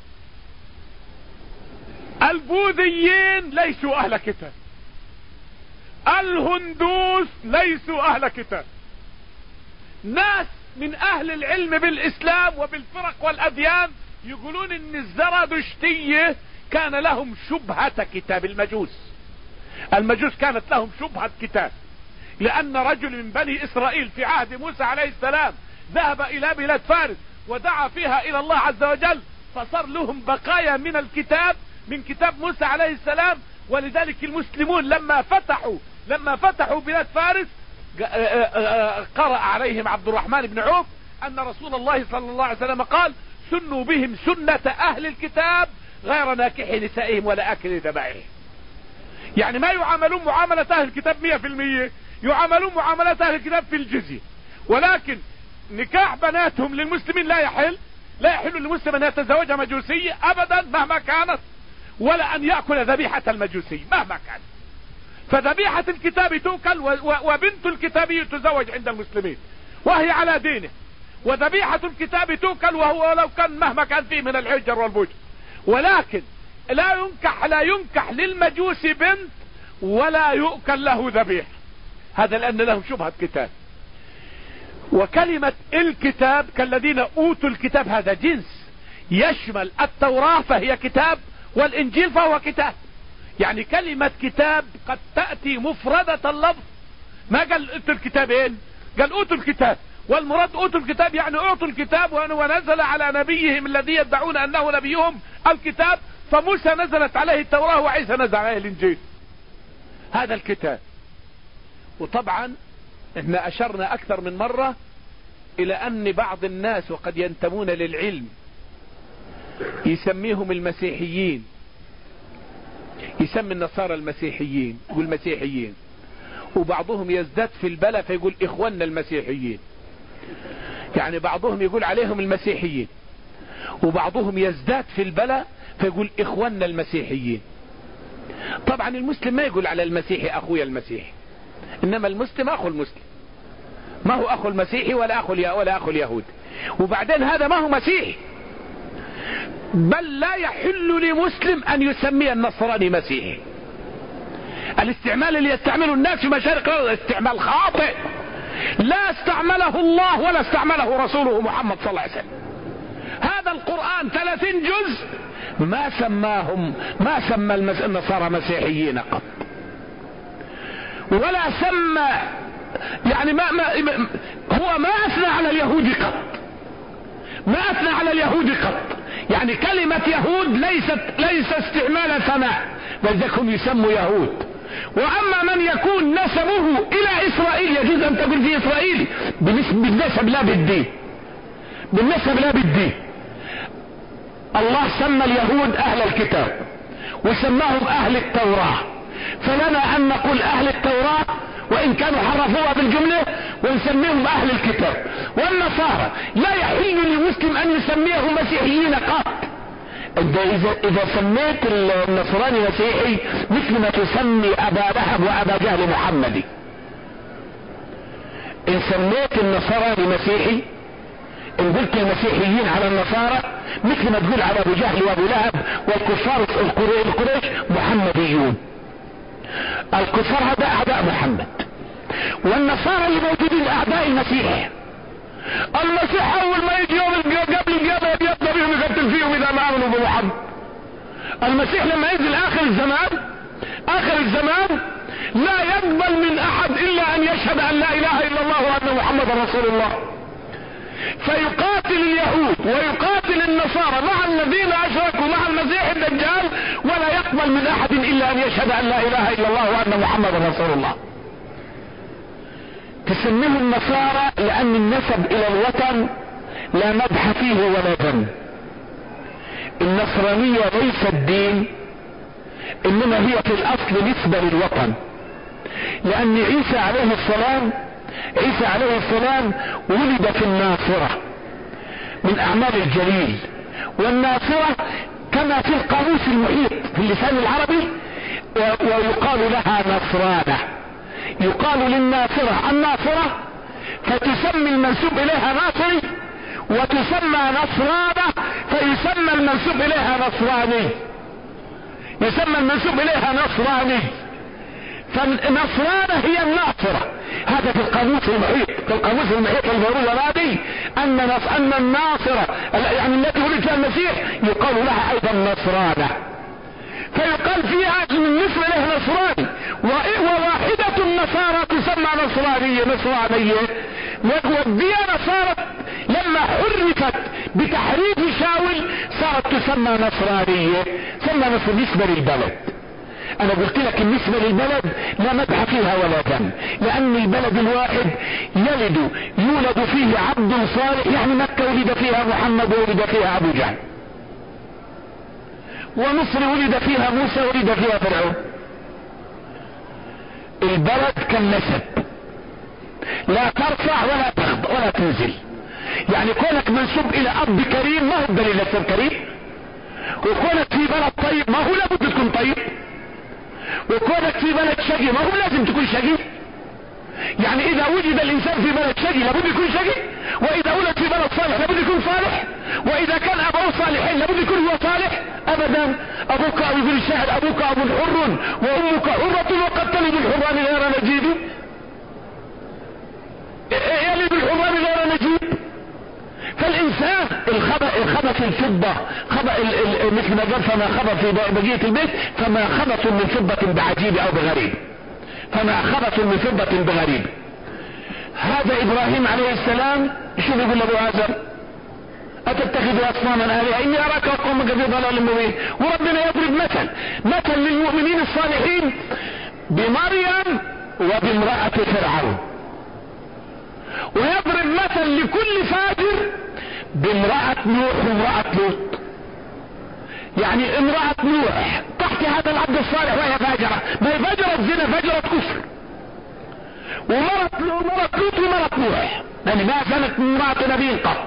البوذيين ليسوا أهل كتاب، الهندوس ليسوا أهل كتاب. ناس من أهل العلم بالإسلام وبالفرق والأديان يقولون إن الزرادشتية كان لهم شبهة كتاب. المجوس المجوس كانت لهم شبهة كتاب، لأن رجل من بني إسرائيل في عهد موسى عليه السلام ذهب إلى بلاد فارس ودعا فيها إلى الله عز وجل، فصار لهم بقايا من الكتاب من كتاب موسى عليه السلام. ولذلك المسلمون لما فتحوا لما فتحوا بلاد فارس قرأ عليهم عبد الرحمن بن عوف أن رسول الله صلى الله عليه وسلم قال: سنوا بهم سنة أهل الكتاب غير ناكح نسائهم ولا آكل ذبائحهم. يعني ما يعاملون معاملة أهل الكتاب مية في المية، يعاملون معاملة أهل الكتاب في الجزية. ولكن نكاح بناتهم للمسلمين لا يحل لا يحل للمسلم أن يتزوجها مجوسية أبدا مهما كانت، ولا أن يأكل ذبيحة المجوسي مهما كانت. فذبيحة الكتاب توكل، وبنت الكتابي تزوج عند المسلمين وهي على دينه، وذبيحة الكتاب توكل وهو لو كان مهما كان فيه من الحجر والبوجر. ولكن لا ينكح لا ينكح للمجوس بنت ولا يؤكل له ذبيح، هذا لأن لهم شبهة كتاب. وكلمة الكتاب كالذين أوتوا الكتاب هذا جنس يشمل التوراة فهي كتاب، والإنجيل فهو كتاب. يعني كلمة كتاب قد تأتي مفردة اللفظ، ما قال أوتوا الكتابين، قال أوتوا الكتاب. والمراد أوتوا الكتاب يعني أعطوا الكتاب ونزل على نبيهم الذي يدعون أنه نبيهم الكتاب. فموسى نزلت عليه التوراة وعيسى نزل عليه الإنجيل، هذا الكتاب. وطبعا احنا أشرنا أكثر من مرة إلى أن بعض الناس وقد ينتمون للعلم يسميهم المسيحيين، يسمي النصارى المسيحيين، يقول مسيحيين. وبعضهم يزداد في البلاء فيقول إخواننا المسيحيين، يعني بعضهم يقول عليهم المسيحيين، وبعضهم يزداد في البلاء فيقول إخواننا المسيحيين. طبعا المسلم ما يقول على المسيحي أخويا المسيحي، إنما المسلم أخو المسلم، ما هو أخو المسيحي ولا أخو ولا أخو اليهود. وبعدين هذا ما هو مسيحي، بل لا يحل لمسلم أن يسمي النصراني مسيحي. الاستعمال اللي يستعمله الناس في مشارق الأرض استعمال خاطئ، لا استعمله الله ولا استعمله رسوله محمد صلى الله عليه وسلم. هذا القرآن ثلاثين جزء ما سماهم ما سمى النصارى مسيحيين قط، ولا سمى يعني ما, ما هو ما أثنى على اليهود قط، ما أثنى على اليهود قط. يعني كلمة يهود ليست ليس استعمال ثناء، بل هم يسموا يهود. واما من يكون نسبه الى اسرائيل يجوز ان تقول فيه اسرائيلي بالنسب لا بالدين، بالنسب لا بالدين. الله سمى اليهود اهل الكتاب وسماهم اهل التوراة، فلنا ان نقول اهل التوراة وان كانوا حرفوها بالجملة ونسميهم اهل الكتاب. والنصارى لا يحل لمسلم ان يسميهم مسيحيين قط. إذا, إذا سميت النصراني مسيحي مثل ما تسمي أبا لهب وأبا جهل محمدي. إن سميت النصراني مسيحي، إن قلت المسيحيين على النصارى مثل ما تقول على أبو جهل وأبو لهب والكفار القريش محمديون. الكفار هذا أعداء محمد، والنصارى اللي موجودين أعداء المسيح. المسيح اول ما يجي يوم قبل القيامة يبدأ بهم يقتل فيهم اذا ما امنوا بمحمد. المسيح لما ينزل اخر الزمان اخر الزمان لا يقبل من احد الا ان يشهد ان لا اله الا الله وان محمد رسول الله، فيقاتل اليهود ويقاتل النصارى مع الذين اشركوا مع المسيح الدجال، ولا يقبل من احد الا ان يشهد ان لا اله الا الله وان محمد رسول الله. تسميه النصارى لان النسب الى الوطن لا مدح فيه ولا ذم. النصرانية ليست دين، انما هي في الاصل نسبة للوطن، لان عيسى عليه السلام عيسى عليه السلام ولد في الناصرة من اعمال الجليل، والناصرة كما في القاموس المحيط في اللسان العربي ويقال لها نصرانة، يقال للناصرة الناصرة، فتسمي المنسوب اليها ناصري، وتسمى نصرانة فيسمى المنسوب اليها نصراني، يسمى المنسوب اليها نصراني، فالنصرانة هي الناصرة. هذا في القاموس المحيط، في القاموس المحيط الضروري الرابي ان ان الناصرة يعني التي ولد فيها المسيح يقال لها ايضا نصرانة، فيقال فيها بالنسبة له نصراني، وواحدة النصارى تسمى نصرانية نصرانية، والديانة صارت لما حرفت بتحريف شاول صارت تسمى نصرانية، سمى نصر نسبة للبلد. انا قلت لك النسبة للبلد لا مدح فيها ولا ذم، لان البلد الواحد يلد يولد فيه عبد صالح، يعني مكة ولد فيها محمد وولد فيها ابو جهل، ومصر ولد فيها موسى ولد فيها فرعون. البلد كالنسب لا ترفع ولا تخضع ولا تنزل، يعني كونك منسوب الى اب كريم ما هو دليل انك كريم، وكونك في بلد طيب ما هو لابد تكون طيب، وكونك في بلد شقي ما هو لازم تكون شقي. يعني اذا وجد الانسان في بلد شقي لابد يكون شقي، واذا ولد في بلد صالح لابد يكون صالح، واذا كان ابوه صالحين لابد يكون هو صالح. ابدا. ابوك ابو ذي الشهر ابوك ابو حر وامك حرة وقد تلد الحران غير نجيب، يلد الحران غير نجيب. فالانسان الخبأ الخبث الفضة خبأ مثل ما قال فما خبث في بقية البيت فما خبث من فضة بعجيب او بغريب، فما خبث من فضة بغريب. هذا ابراهيم عليه السلام شو بيقول لابو آزر؟ اتتخذوا اصناما الهة اني اراك وقومك في ضلال مبين. وربنا يضرب مثل مثل للمؤمنين الصالحين بمريم وبامرأة فرعون، ويضرب مثل لكل فاجر بامرأة نوح وامرأة لوط. يعني امرأة نوح تحت هذا العبد الصالح وهي فاجرة، ما هي فاجرة زنا فاجرة كفر، ومرت لوط ومرت نوح، يعني ما زالت امرأة نبي قط.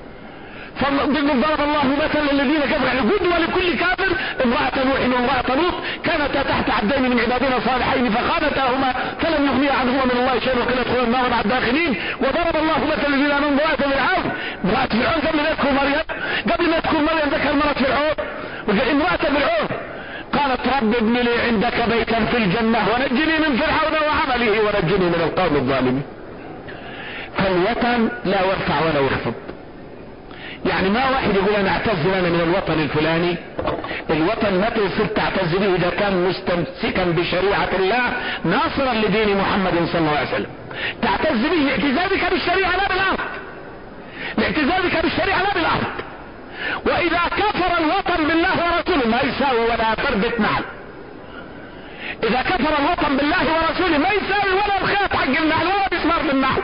فضرب الله مثلا الذين كفروا، يعني قدوة لكل كافر امرأة نوح وامرأة لوط كانتا تحت عبدين من عبادنا صالحين فخانتاهما فلم يغنيا عنهما من الله شيئا وقيل ادخلا النار مع الداخلين. وضرب الله مثلا الذين امنوا امرأة فرعون، امرأة فرعون قبل ما يذكر مريم قبل ما يذكر مريم ذكر امرأة فرعون، وقال امرأة فرعون قالت رب ابن لي عندك بيتا في الجنة ونجني من فرعون وعمله ونجني من القوم الظالمين. فالوطن لا يرفع ولا يخفض. يعني ما واحد يقول انا اعتز انا من الوطن الفلاني، الوطن متى يصير تعتز به؟ اذا كان مستمسكا بشريعة الله ناصرا لدين محمد صلى الله عليه وسلم. تعتز به اعتزازك بالشريعة لا بالارض، لاعتزازك بالشريعة لا بالارض. واذا كفر الوطن بالله ورسوله ما يساوي ولا تربط نعل، اذا كفر الوطن بالله ورسوله ما يساوي ولا الخيط حق النعل ولا مسمار للنعل.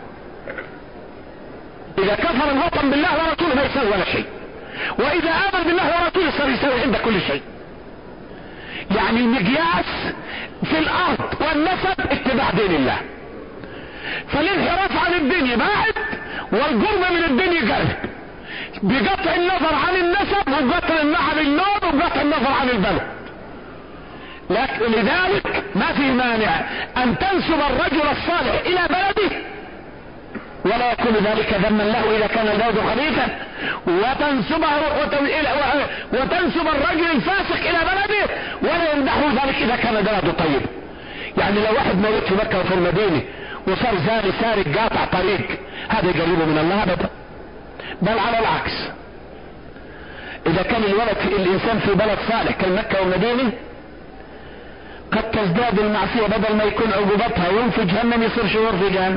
اذا كفر الوطن بالله ورسوله ما يساوي ولا شيء، واذا امن بالله ورسوله صار يساوي عندك كل شيء. يعني المقياس في الارض والنسب اتباع دين الله، فالانحراف عن الدين يباعد والقرب من الدين قرب، بقطع النظر عن النسب وقطع عن اللون وقطع النظر عن البلد. لكن لذلك ما في مانع ان تنسب الرجل الصالح الى بلده ولا يكون ذلك ذما له اذا كان البلد خبيثا، وتنسبه وتنسب الرجل الفاسق الى بلده ولا يمدحه ذلك اذا كان بلده طيب. يعني لو واحد مولود في مكة وفي المدينة وصار زاني سارق قاطع طريق، هذا يقربه من الله ابدا، بل على العكس. اذا كان الولد في الانسان في بلد صالح كالمكة والمدينة قد تزداد المعصية، بدل ما يكون عقوبتها يوم في جهنم يصير شهور في جهنم.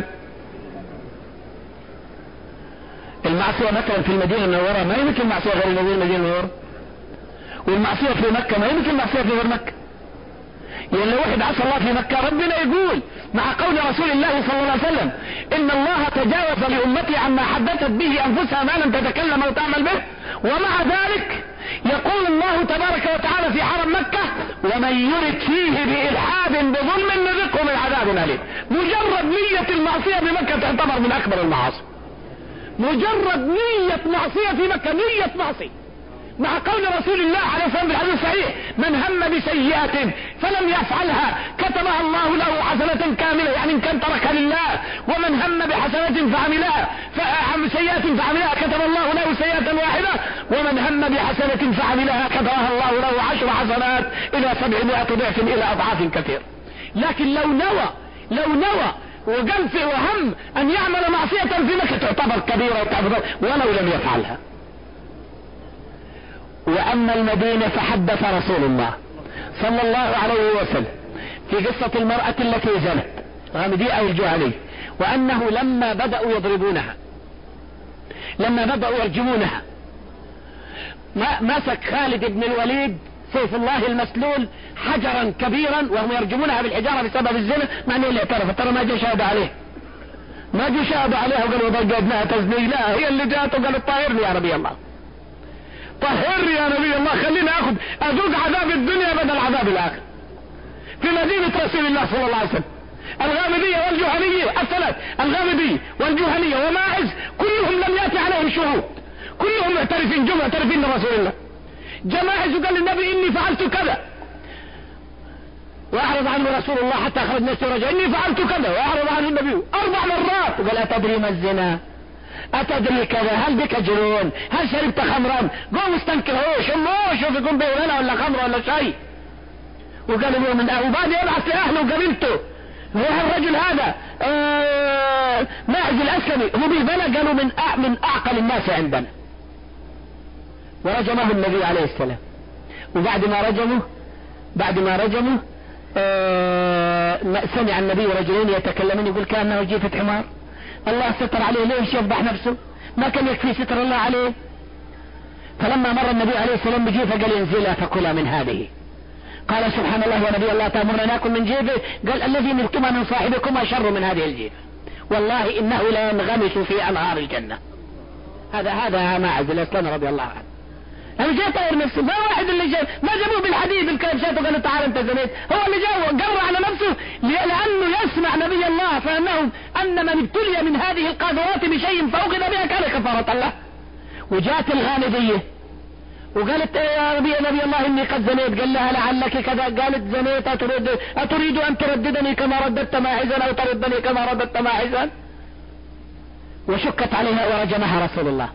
المعصية مثلا في المدينة المنورة ما يمكن المعصية غير المدينة المنورة، والمعصية في مكة ما يمكن المعصية في غير مكة. يعني لو واحد عصى الله في مكة ربنا يقول مع قول رسول الله صلى الله عليه وسلم إن الله تجاوز لأمتي عما حدثت به أنفسها ما لم تتكلم أو تعمل به، ومع ذلك يقول الله تبارك وتعالى في حرم مكة ومن يرد فيه بإلحاد بظلم نذقه من عذاب أليم. مجرد نية المعصية بمكة تعتبر من أكبر المعاصي، مجرد نية معصية في مكة، نية معصية، مع قول رسول الله عليه الصلاة والسلام في الحديث الصحيح من هم بسيئة فلم يفعلها كتبها الله له حسنة كاملة، يعني إن كان تركها لله. ومن هم بحسنة فعملها سيئة فعملها كتب الله له سيئة واحدة، ومن هم بحسنة فعملها كتبها الله له عشر حسنات إلى سبعمائة ضعف إلى أضعاف كثير. لكن لو نوى لو نوى وقال في وهم أن يعمل معصية في مكة تعتبر كبيرة وتعتبر ولو لم يفعلها. وأما المدينة فحدث رسول الله صلى الله عليه وسلم في قصة المرأة التي زنت غامدية أو الجهنية، وأنه لما بدأوا يضربونها لما بدأوا يرجمونها مسك خالد بن الوليد سيف الله المسلول حجرا كبيرا وهم يرجمونها بالحجارة بسبب الزنا، مع أنه اللي اعترف ترى ما جاء شهد عليه ما جاء شهد عليها وقالوا ضجدناها تزني، لا هي اللي جاءت وقالت طهرني يا نبي الله، طهرني يا نبي الله، خليني اخذ اذوق عذاب الدنيا بدل عذاب الاخره. في مدينة رسول الله صلى الله عليه وسلم الغامدية والجهنية الثلاث، الغامدية والجهنية وماعز كلهم لم يأتي عليهم شهود، كلهم معترفين جمع معترفين لرسول الله. جماعز وقال للنبي اني فعلت كذا واعرض عنه رسول الله حتى اخرج نفسه ورجع اني فعلت كذا واعرض عنه النبي اربع مرات وقال اتدري ما الزنا أتدري كذا هل بك جنون هل شربت خمرا قوم استنكرهوش امه شوف يكون بيغنى ولا خمر ولا شيء. وقالوا له من أهل وبعد يبعث لأهله وقبلته هو الرجل هذا آه ماعز الأسلمي هو بالبلى قالوا من من أعقل الناس عندنا. ورجمه النبي عليه السلام. وبعد ما رجمه بعد ما رجمه آه سمع النبي رجلين يتكلمون يقول كأنه جيفة حمار، الله ستر عليه ليش يفضح نفسه؟ ما كان يكفي ستر الله عليه. فلما مر النبي عليه السلام بجيفة قال انزلا فكلا من هذه. قال سبحان الله ونبي الله تأمرنا ناكل من جيفه؟ قال الذي نلتما من صاحبكما شر من هذه الجيفة، والله انه لا ينغمس في انهار الجنة. هذا هذا ماعز الاسلام رضي الله عنه. أنا جاء طور نفسه، ما واحد اللي جاء ما جابوه بالحديد الكلبشات وقالوا تعال انت زنيت، هو اللي جاء قرر على نفسه لأنه يسمع نبي الله فأنه أن من ابتلي من هذه القاذورات بشيء فأخذ بها كان كفارة الله. وجاءت الغامدية وقالت يا نبي نبي الله إني قد زنيت، قال لها لعلك كذا، قالت زنيت أتريد, أتريد أن ترددني كما رددت ماعزا أو تردني كما رددت ماعزا؟ وشكت عليها ورجمها رسول الله.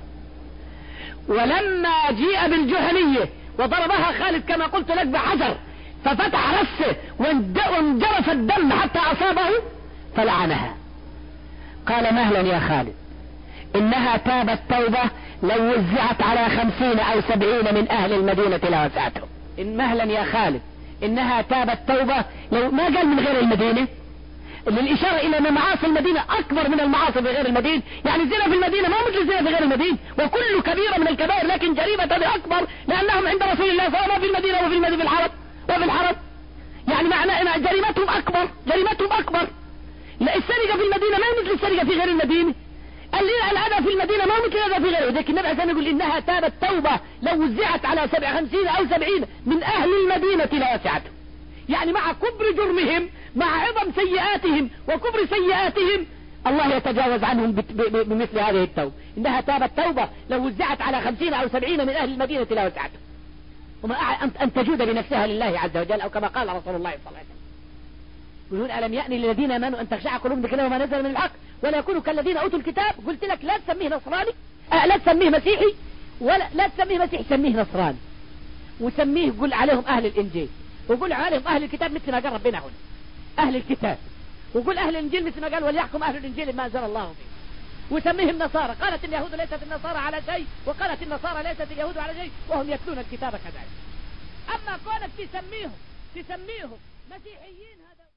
ولما جيء بالجهنية وضربها خالد كما قلت لك بحجر ففتح رأسه وانجرف الدم حتى أصابه فلعنها. قال مهلا يا خالد إنها تابت توبة لو وزعت على خمسين أو سبعين من أهل المدينة لوسعتهم. إن مهلا يا خالد إنها تابت توبة لو ما قال من غير المدينة، للإشارة إلى أن معاصي المدينة أكبر من المعاصي في غير المدينة. يعني الزنا في المدينة ما مثل الزنا في غير المدينة، وكل كبيرة من الكبائر لكن جريمة أكبر لأنهم عند رسول الله سواء في المدينة وفي المدينة في الحرم وفي الحرم. يعني معنى أن جريمتهم أكبر جريمتهم أكبر. لا السرقة في المدينة ما مثل السرقة في غير المدينة، الأذى في المدينة ما مثل الأذى في غيره. لكن النبي عليه يقول إنها تابت توبة لو وزعت على سبع خمسين أو سبعين من أهل المدينة لوسعتهم. يعني مع كبر جرمهم مع عظم سيئاتهم وكبر سيئاتهم الله يتجاوز عنهم بمثل هذه التوبة. إنها تابت توبة لو وزعت على خمسين أو سبعين من أهل المدينة لوسعتهم. وما أن تجود بنفسها لله عز وجل، أو كما قال رسول الله صلى الله عليه وسلم يقولون ألم يأني للذين آمنوا أن تخشع قلوبهم لكلام ما نزل من الحق ولا يكونوا كالذين أوتوا الكتاب. قلت لك لا تسميه نصراني، أه لا تسميه مسيحي، ولا لا تسميه مسيحي، سميه نصراني وسميه قل عليهم أهل الإنجيل وقل عليهم أهل الكتاب مثل ما قال ربنا هنا أهل الكتاب، وقل أهل الإنجيل مثل ما قال وليحكم أهل الإنجيل ما أنزل الله فيه. وسميهم نصارى، قالت اليهود ليست النصارى على شيء وقالت النصارى ليست اليهود على شيء وهم يتلون الكتاب كذلك. أما كونك تسميهم تسميهم مسيحيين هذا